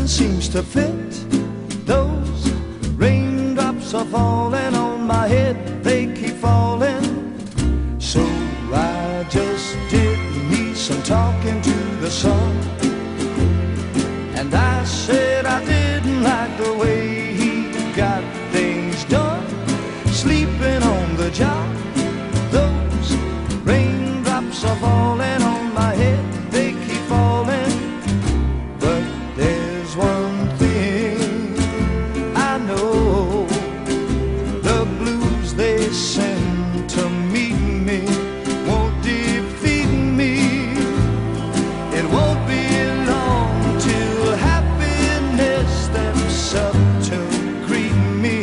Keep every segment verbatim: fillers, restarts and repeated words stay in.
nothing seems to fit. Those raindrops are falling on my head, they keep falling. So I just did me some talking to the sun, and I said I didn't like the way he got things done, sleeping on the job. Those raindrops are falling on my head, they keep falling. But there's one thing I know, the blues they send to meet me won't defeat me. It won't be long till happiness steps up to greet me.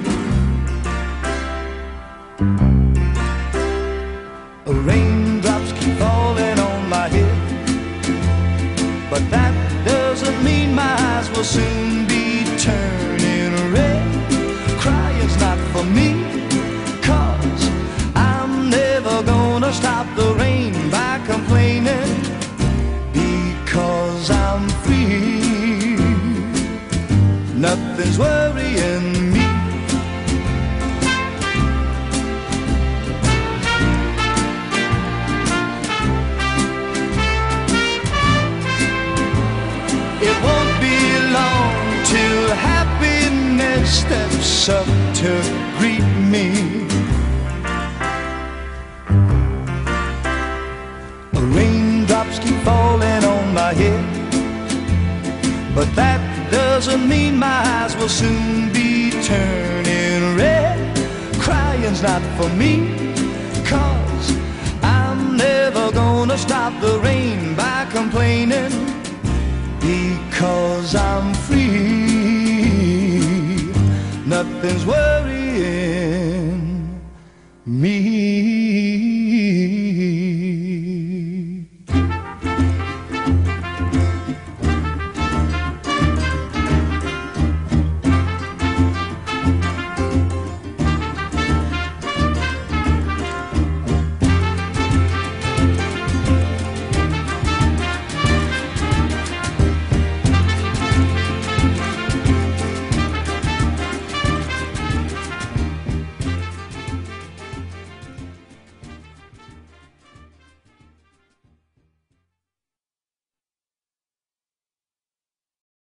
Raindrops keep falling on my head, but that doesn't mean my eyes will soon be turning red. Crying's not for me, 'cause I'm never gonna stop the rain by complaining, because I'm free. Nothing's worrying me. It won't be long till happiness steps up to greet me. Raindrops keep falling on my head, but that doesn't mean my eyes will soon be turning red. Crying's not for me, 'cause I'm never gonna stop the rain by complaining, because I'm free. Nothing's worrying me.